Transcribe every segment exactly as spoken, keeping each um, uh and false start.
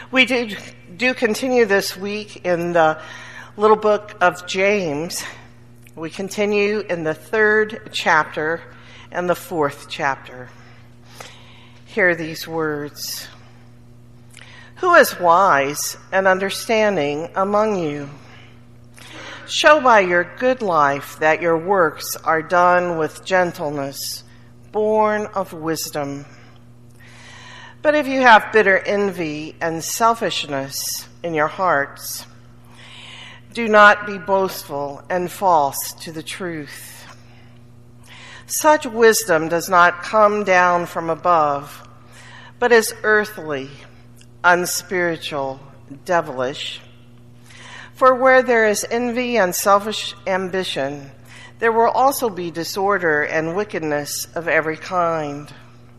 We do, do continue this week in the little book of James. We continue in the third chapter and the fourth chapter. Hear these words. Who is wise and understanding among you? Show by your good life that your works are done with gentleness, born of wisdom. But if you have bitter envy and selfishness in your hearts, do not be boastful and false to the truth. Such wisdom does not come down from above, but is earthly, unspiritual, devilish. For where there is envy and selfish ambition, there will also be disorder and wickedness of every kind.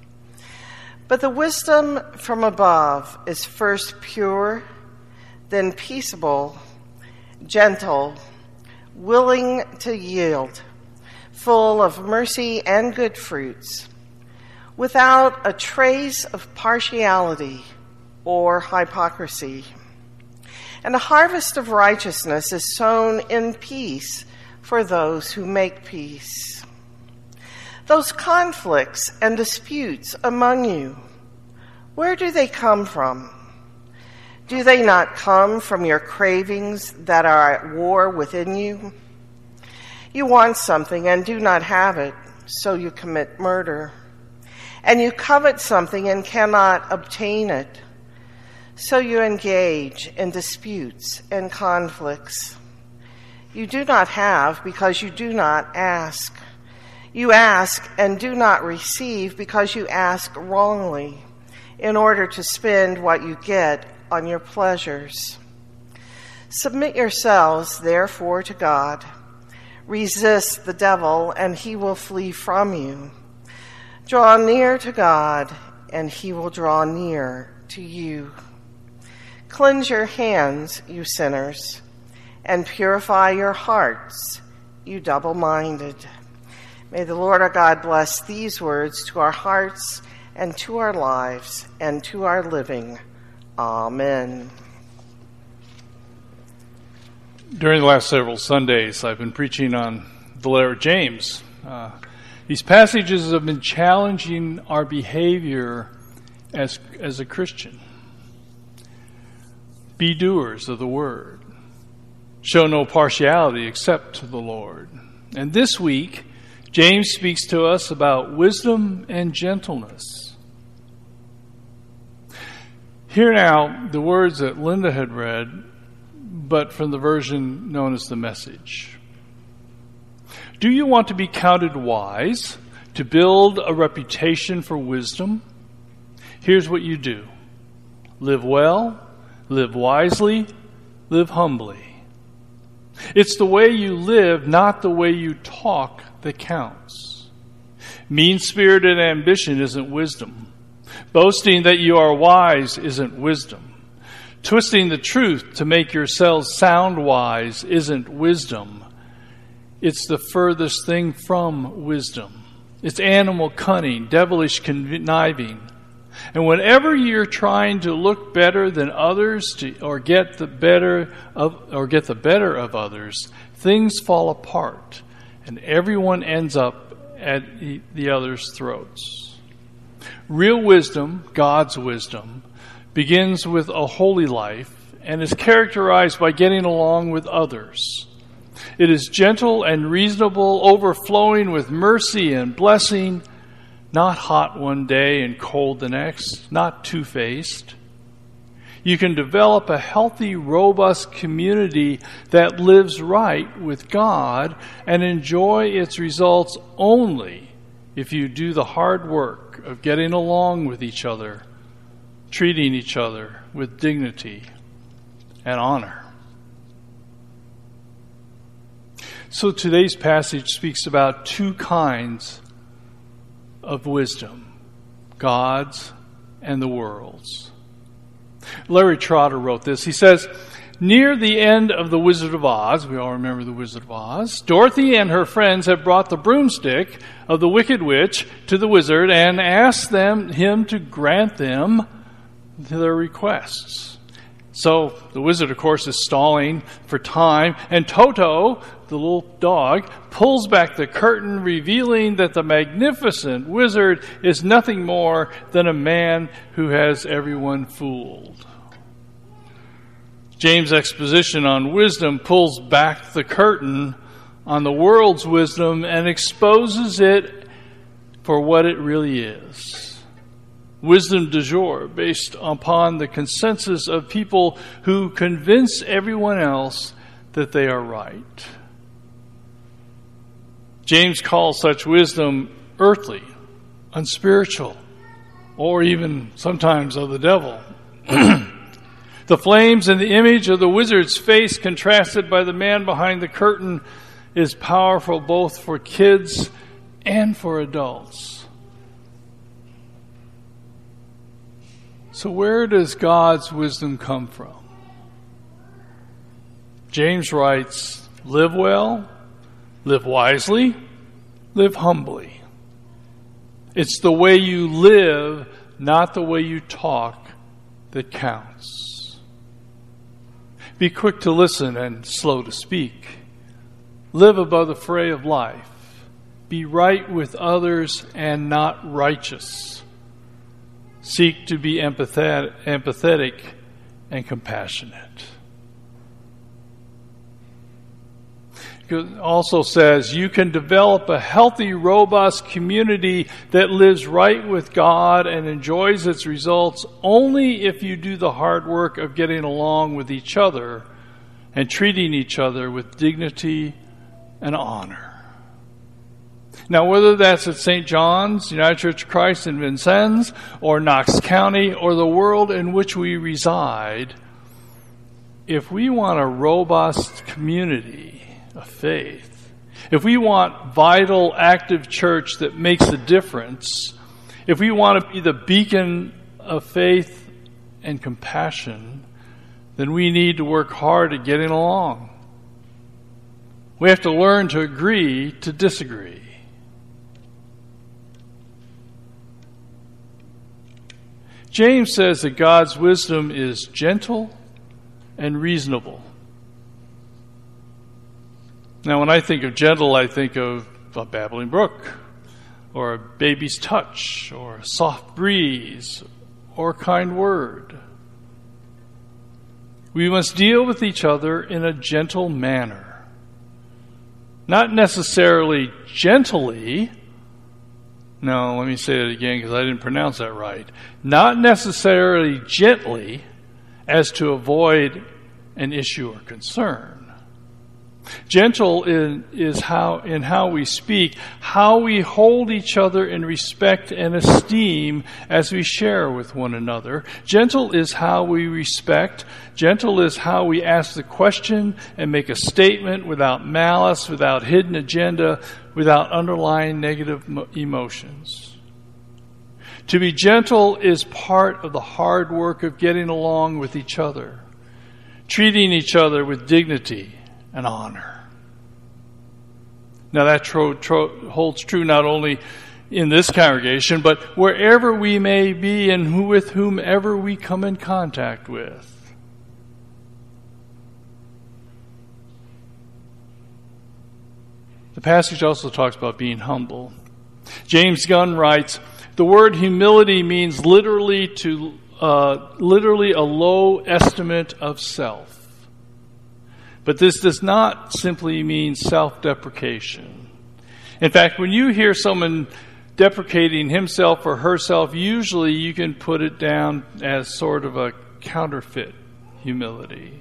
But the wisdom from above is first pure, then peaceable, gentle, willing to yield, full of mercy and good fruits, without a trace of partiality or hypocrisy. And a harvest of righteousness is sown in peace for those who make peace. Those conflicts and disputes among you, where do they come from? Do they not come from your cravings that are at war within you? You want something and do not have it, so you commit murder. And you covet something and cannot obtain it, so you engage in disputes and conflicts. You do not have because you do not ask. You ask and do not receive because you ask wrongly, in order to spend what you get on your pleasures. Submit yourselves, therefore, to God. Resist the devil, and he will flee from you. Draw near to God, and he will draw near to you. Cleanse your hands, you sinners, and purify your hearts, you double-minded. May the Lord our God bless these words to our hearts and to our lives and to our living. Amen. During the last several Sundays, I've been preaching on the letter of James. Uh, these passages have been challenging our behavior as, as a Christian. Be doers of the word. Show no partiality except to the Lord. And this week, James speaks to us about wisdom and gentleness. Hear now the words that Linda had read, but from the version known as the Message. Do you want to be counted wise, to build a reputation for wisdom? Here's what you do. Live well, live wisely, live humbly. It's the way you live, not the way you talk, that counts. Mean-spirited ambition isn't wisdom. Boasting that you are wise isn't wisdom. Twisting the truth to make yourselves sound wise isn't wisdom. It's the furthest thing from wisdom. It's animal cunning, devilish conniving. And whenever you're trying to look better than others to, or get the better of or get the better of others, things fall apart. And everyone ends up at the other's throats. Real wisdom, God's wisdom, begins with a holy life and is characterized by getting along with others. It is gentle and reasonable, overflowing with mercy and blessing, not hot one day and cold the next, not two-faced. You can develop a healthy, robust community that lives right with God and enjoy its results only if you do the hard work of getting along with each other, treating each other with dignity and honor. So today's passage speaks about two kinds of wisdom, God's and the world's. Larry Trotter wrote this. He says, near the end of The Wizard of Oz, we all remember The Wizard of Oz, Dorothy and her friends have brought the broomstick of the Wicked Witch to the wizard and asked them him to grant them their requests. So the wizard, of course, is stalling for time, and Toto, the little dog, pulls back the curtain, revealing that the magnificent wizard is nothing more than a man who has everyone fooled. James' exposition on wisdom pulls back the curtain on the world's wisdom and exposes it for what it really is. Wisdom du jour, based upon the consensus of people who convince everyone else that they are right. James calls such wisdom earthly, unspiritual, or even sometimes of the devil. The flames and the image of the wizard's face contrasted by the man behind the curtain is powerful both for kids and for adults. So where does God's wisdom come from? James writes, live well, live wisely, live humbly. It's the way you live, not the way you talk, that counts. Be quick to listen and slow to speak. Live above the fray of life. Be right with others and not righteous. Seek to be empathetic, empathetic and compassionate. It also says you can develop a healthy, robust community that lives right with God and enjoys its results only if you do the hard work of getting along with each other and treating each other with dignity and honor. Now, whether that's at Saint John's, United Church of Christ in Vincennes, or Knox County, or the world in which we reside, if we want a robust community of faith, if we want vital, active church that makes a difference, if we want to be the beacon of faith and compassion, then we need to work hard at getting along. We have to learn to agree to disagree. James says that God's wisdom is gentle and reasonable. Now, when I think of gentle, I think of a babbling brook, or a baby's touch, or a soft breeze, or a kind word. We must deal with each other in a gentle manner. Not necessarily gently. No, let me say it again because I didn't pronounce that right. Not necessarily gently as to avoid an issue or concern. Gentle in, is how in how we speak, how we hold each other in respect and esteem as we share with one another. Gentle is how we respect. Gentle is how we ask the question and make a statement without malice, without hidden agenda, without underlying negative emotions. To be gentle is part of the hard work of getting along with each other, treating each other with dignity and honor. Now that tro- tro- holds true not only in this congregation, but wherever we may be and who, with whomever we come in contact with. The passage also talks about being humble. James Gunn writes, the word humility means literally to uh, literally a low estimate of self. But this does not simply mean self-deprecation. In fact, when you hear someone deprecating himself or herself, usually you can put it down as sort of a counterfeit humility.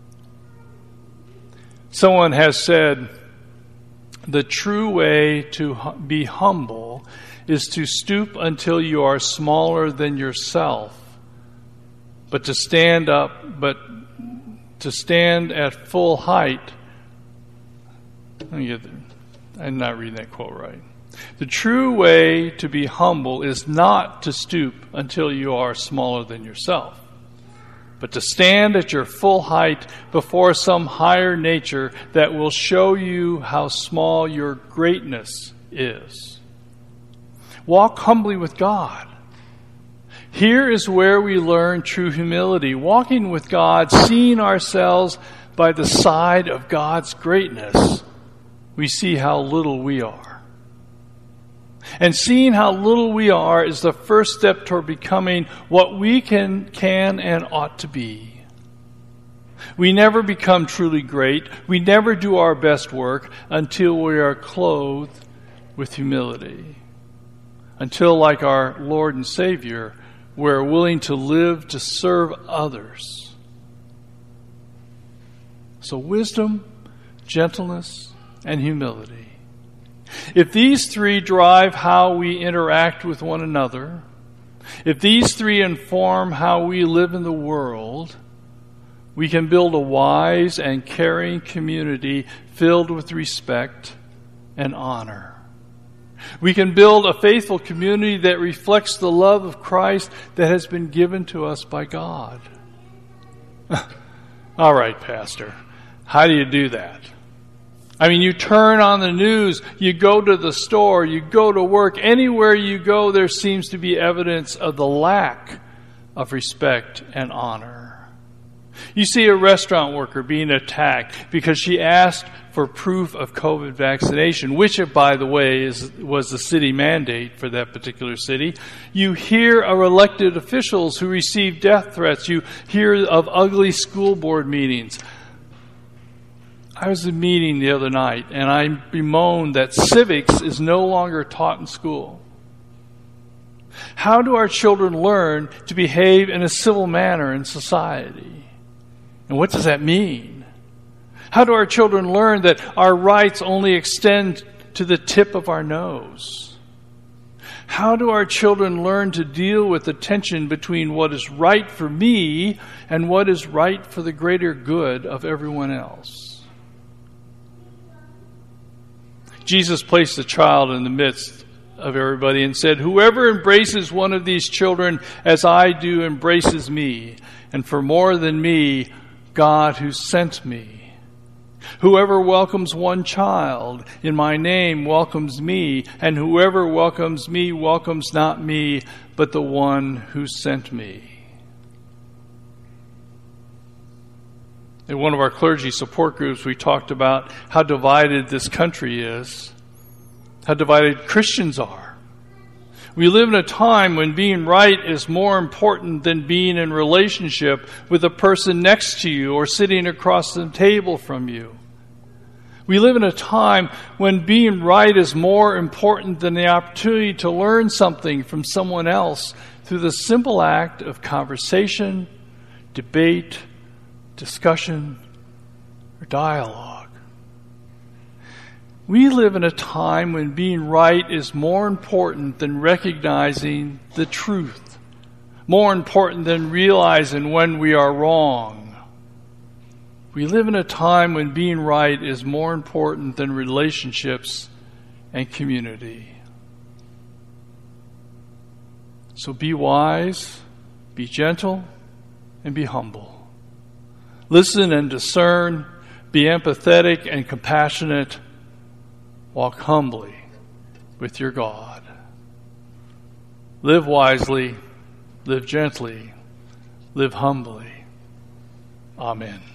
Someone has said, the true way to be humble is to stoop until you are smaller than yourself, but to stand up, but to stand at full height. Let me get there. I'm not reading that quote right. The true way to be humble is not to stoop until you are smaller than yourself, but to stand at your full height before some higher nature that will show you how small your greatness is. Walk humbly with God. Here is where we learn true humility, walking with God, seeing ourselves by the side of God's greatness. We see how little we are. And seeing how little we are is the first step toward becoming what we can, can and ought to be. We never become truly great. We never do our best work until we are clothed with humility. Until, like our Lord and Savior, we're willing to live to serve others. So wisdom, gentleness, and humility. If these three drive how we interact with one another, if these three inform how we live in the world, we can build a wise and caring community filled with respect and honor. We can build a faithful community that reflects the love of Christ that has been given to us by God. All right, Pastor, how do you do that? I mean, you turn on the news, you go to the store, you go to work. Anywhere you go, there seems to be evidence of the lack of respect and honor. You see a restaurant worker being attacked because she asked for proof of COVID vaccination, which, by the way, is, was the city mandate for that particular city. You hear of elected officials who receive death threats. You hear of ugly school board meetings. I was at a meeting the other night, and I bemoaned that civics is no longer taught in school. How do our children learn to behave in a civil manner in society? And what does that mean? How do our children learn that our rights only extend to the tip of our nose? How do our children learn to deal with the tension between what is right for me and what is right for the greater good of everyone else? Jesus placed the child in the midst of everybody and said, "Whoever embraces one of these children as I do embraces me, and for more than me, God who sent me. Whoever welcomes one child in my name welcomes me, and whoever welcomes me welcomes not me, but the one who sent me." In one of our clergy support groups, we talked about how divided this country is, how divided Christians are. We live in a time when being right is more important than being in relationship with the person next to you or sitting across the table from you. We live in a time when being right is more important than the opportunity to learn something from someone else through the simple act of conversation, debate, discussion, or dialogue. We live in a time when being right is more important than recognizing the truth, more important than realizing when we are wrong. We live in a time when being right is more important than relationships and community. So be wise, be gentle, and be humble. Listen and discern, be empathetic and compassionate. Walk humbly with your God. Live wisely, live gently, live humbly. Amen.